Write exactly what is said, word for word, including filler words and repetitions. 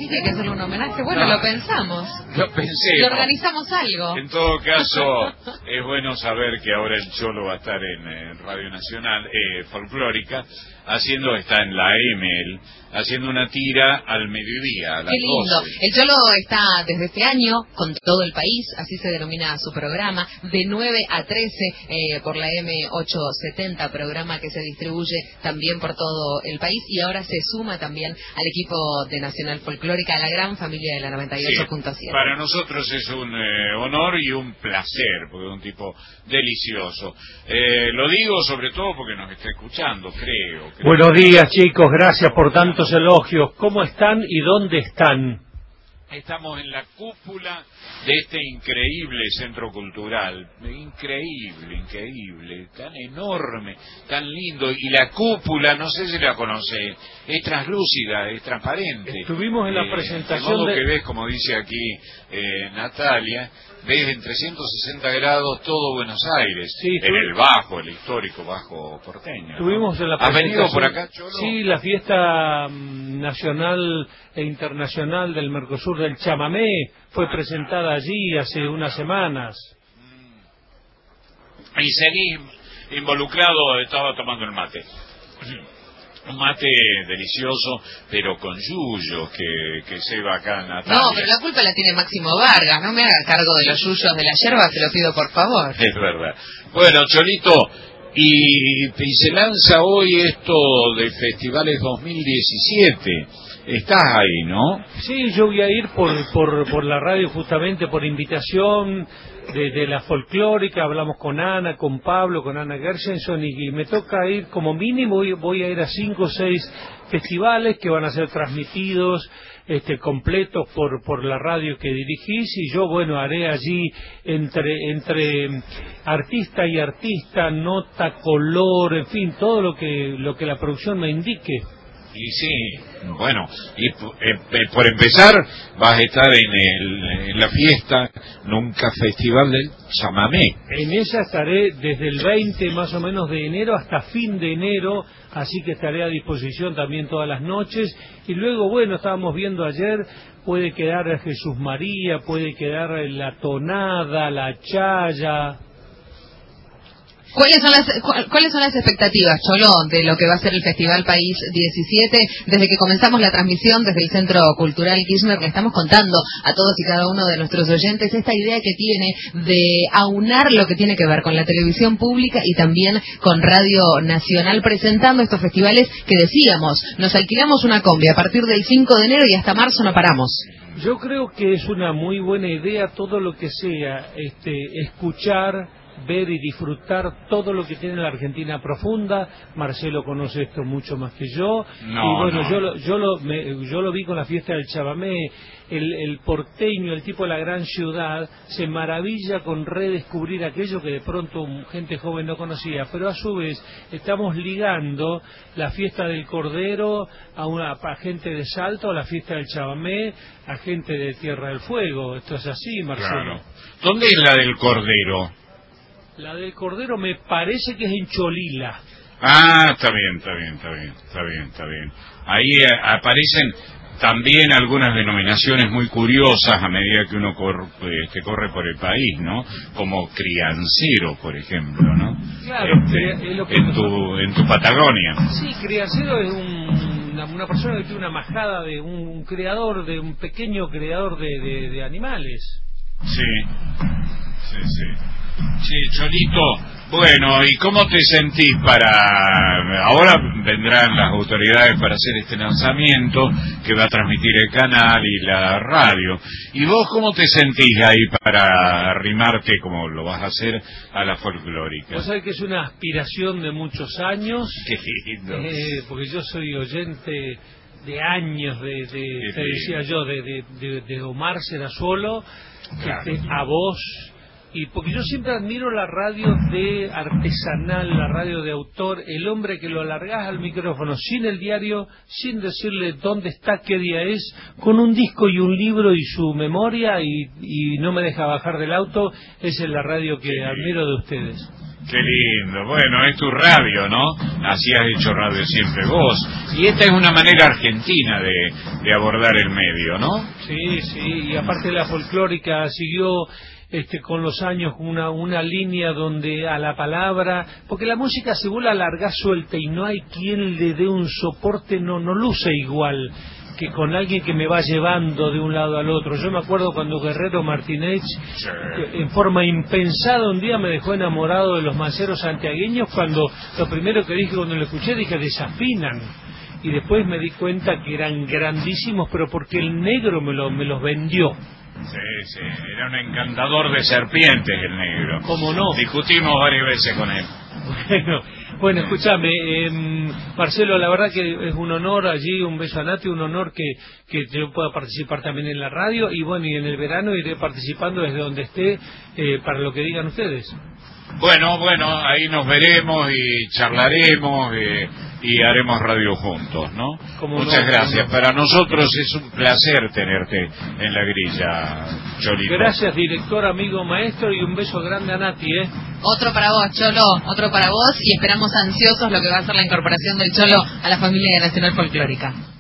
decís que hay que hacerle un homenaje. Bueno, no, lo pensamos. Lo pensé. Y organizamos algo. En todo caso, es bueno saber que ahora el Cholo va a estar en, en Radio Nacional, eh, Folclórica, haciendo, está en la M, él, haciendo una tira al mediodía, a las Qué lindo. doce. El Cholo está desde este año con todo el país, así se denomina su programa, de nueve a trece eh, por la M ochocientos setenta, programa que se distribuye también por todo el país y ahora se suma también al equipo de Nacional Folclórica, a la gran familia de la noventa y ocho punto siete. Sí, para nosotros es un eh, honor y un placer, porque es un tipo delicioso. Eh, lo digo sobre todo porque nos está escuchando, creo. creo. Buenos días, chicos, gracias por tantos elogios. ¿Cómo están y dónde están? Estamos en la cúpula de este increíble centro cultural, increíble, increíble, tan enorme, tan lindo, y la cúpula, no sé si la conocés, es translúcida, es transparente. Estuvimos en la eh, presentación de modo de... que ves, como dice aquí eh, Natalia, ves en trescientos sesenta grados todo Buenos Aires, sí, en el Bajo, el histórico Bajo porteño. Estuvimos ¿no? en la ¿Has presentación... venido por acá, Cholo? Sí, la fiesta um, nacional e internacional del Mercosur del Chamamé fue presentada allí hace unas semanas. Y seguí involucrado, estaba tomando el mate. Un mate delicioso, pero con yuyos que, que se va acá en Natalia. No, pero la culpa la tiene Máximo Vargas, no me haga cargo de los yuyos de la yerba, te lo pido por favor. Es verdad. Bueno, Cholito, y, y se lanza hoy esto de Festivales dos mil diecisiete. Estás ahí, ¿no? Sí, yo voy a ir por, por, por la radio justamente por invitación de, de la folclórica. Hablamos con Ana, con Pablo, con Ana Gershenson y, y me toca ir como mínimo, voy, voy a ir a cinco o seis festivales que van a ser transmitidos este, completos por, por la radio que dirigís y yo, bueno, haré allí entre, entre artista y artista, nota, color, en fin, todo lo que, lo que la producción me indique. Y sí, bueno, y eh, por empezar vas a estar en, el, en la fiesta Nunca Festival del Chamamé. En ella estaré desde el veinte más o menos de enero hasta fin de enero, así que estaré a disposición también todas las noches. Y luego, bueno, estábamos viendo ayer, puede quedar Jesús María, puede quedar la tonada, la chaya. ¿Cuáles son las cuáles son las expectativas, Cholo, de lo que va a ser el Festival País diecisiete? Desde que comenzamos la transmisión desde el Centro Cultural Kirchner, le estamos contando a todos y cada uno de nuestros oyentes esta idea que tiene de aunar lo que tiene que ver con la televisión pública y también con Radio Nacional, presentando estos festivales que decíamos, nos alquilamos una combi a partir del cinco de enero y hasta marzo no paramos. Yo creo que es una muy buena idea todo lo que sea este, escuchar, ver y disfrutar todo lo que tiene la Argentina profunda. Marcelo conoce esto mucho más que yo. No, y bueno, no. yo lo, yo lo, me, yo lo vi con la fiesta del Chamamé. El, el porteño, el tipo de la gran ciudad, se maravilla con redescubrir aquello que de pronto gente joven no conocía. Pero a su vez estamos ligando la fiesta del Cordero a una a gente de Salto, a la fiesta del Chamamé, a gente de Tierra del Fuego. Esto es así, Marcelo. Claro. ¿Dónde es la del Cordero? La del Cordero me parece que es en Cholila. Ah, está bien, está bien, está bien, está bien, está bien. Ahí eh, aparecen también algunas denominaciones muy curiosas a medida que uno corre, eh, que corre por el país, ¿no? Como criancero, por ejemplo, ¿no? Claro, este, es lo que en tu en tu Patagonia. Sí, criancero es un, una, una persona que tiene una majada de un, un creador, de un pequeño creador de, de, de animales. Sí, sí, sí. Sí, Cholito, bueno, ¿y cómo te sentís para... Ahora vendrán las autoridades para hacer este lanzamiento que va a transmitir el canal y la radio. ¿Y vos cómo te sentís ahí para arrimarte, como lo vas a hacer, a la folclórica? Vos sabés que es una aspiración de muchos años. Qué lindo. Eh, porque yo soy oyente de años, de, de te decía yo, de, de, de, de Omar Serazuolo, Claro. este, a vos... Y porque yo siempre admiro la radio de artesanal, la radio de autor, el hombre que lo alargás al micrófono sin el diario, sin decirle dónde está, qué día es, con un disco y un libro y su memoria y, y no me deja bajar del auto, esa es la radio que admiro de ustedes. Qué lindo. Bueno, es tu radio, ¿no? Así has hecho radio siempre vos. Y esta es una manera argentina de, de abordar el medio, ¿no? Sí, sí, y aparte la folclórica siguió este, con los años una, una línea donde a la palabra, porque la música si vos la largás suelta y no hay quien le dé un soporte, no, no luce igual que con alguien que me va llevando de un lado al otro. Yo me acuerdo cuando Guerrero Martínez, sí, en forma impensada, un día me dejó enamorado de los manceros santiagueños, cuando lo primero que dije cuando lo escuché, dije, desafinan. Y después me di cuenta que eran grandísimos, pero porque el negro me, lo, me los vendió. Sí, sí, era un encantador de serpientes el negro. ¿Cómo no? Discutimos varias veces con él. Bueno, bueno, escúchame, eh, Marcelo, la verdad que es un honor allí, un beso a Nati, un honor que, que yo pueda participar también en la radio, y bueno, y en el verano iré participando desde donde esté eh, para lo que digan ustedes. Bueno, bueno, ahí nos veremos y charlaremos eh, y haremos radio juntos, ¿no? Muchas no, gracias. No. Para nosotros es un placer tenerte en la grilla, Cholito. Gracias, director, amigo, maestro, y un beso grande a Nati, ¿eh? Otro para vos, Cholo, otro para vos, y esperamos ansiosos lo que va a ser la incorporación del Cholo a la familia de Nacional Folclórica.